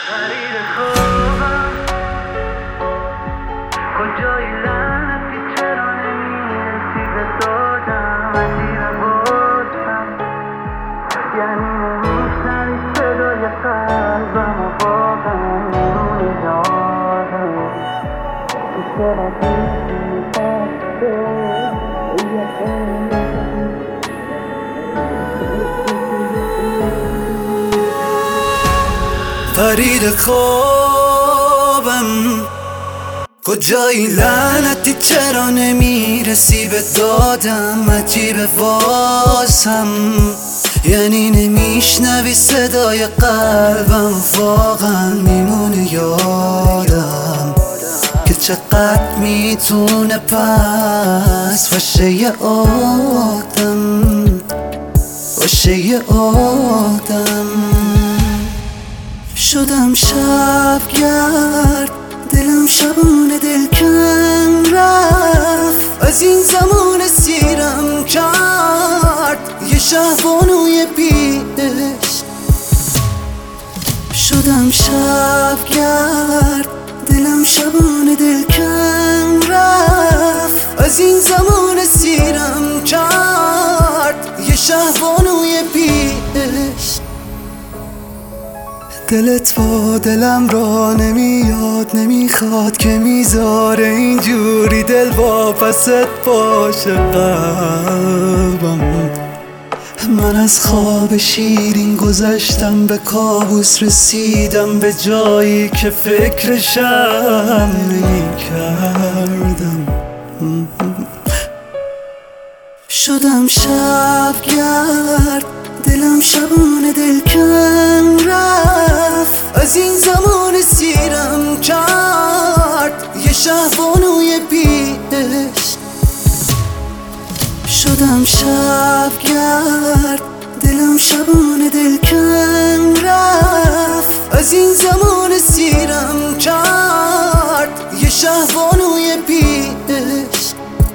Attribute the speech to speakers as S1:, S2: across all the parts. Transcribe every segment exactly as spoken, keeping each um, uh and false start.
S1: فرید خوبم کجایی لعنتی چرا نمیرسی به دادم عجیبه باشم یعنی نمیشنوی صدای قلبم و واقعا میمونی یادم تو چرا دیدی بسته
S2: فرید خوابم کجایی لعنتی چرا نمیرسی به دادم عجیبه واسم یعنی نمیشنوی صدای قلبم واقعا میمونه یادم که چقدر میتونه پس باشه یه آدم باشه یه آدم شدم شبگرد دلم شبونه دلکن رفت از این زمان سیرم کرد یه شهبانوی بی‌عشق شدم شبگرد دلم شبونه دلکن رفت از این زمان سیرم کرد یه شهبانوی بی‌عشق دلت با دلم را نمیاد نمیخواد که میذاره اینجوری دل واپست باشه قلبم من از خواب شیرین گذشتم به کابوس رسیدم به جایی که فکرشم نمیکردم شدم شبگرد دلم شبونه دلکن رفت از این زمان سیرم کرد یه شهبانوی بی‌عشق شدم شبگرد دلم شبونه دلکن رفت از این زمان سیرم کرد یه شهبانوی بی‌عشق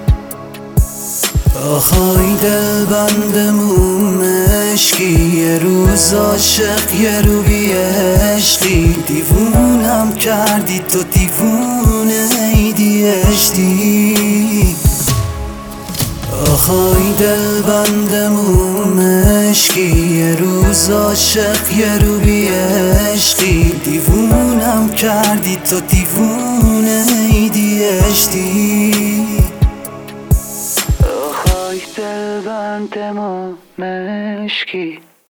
S2: آخای دل بندمون عشقی یه روز عاشق یه رو بی عشقی دیوونم کردی تو دیوونه ایدی عشقی آخای دل بندمون عشقی یه روز عاشق یه رو بی عشقی دیوونم کردی تو دیوونه ایدی عشقی
S1: دل بند ما مشکی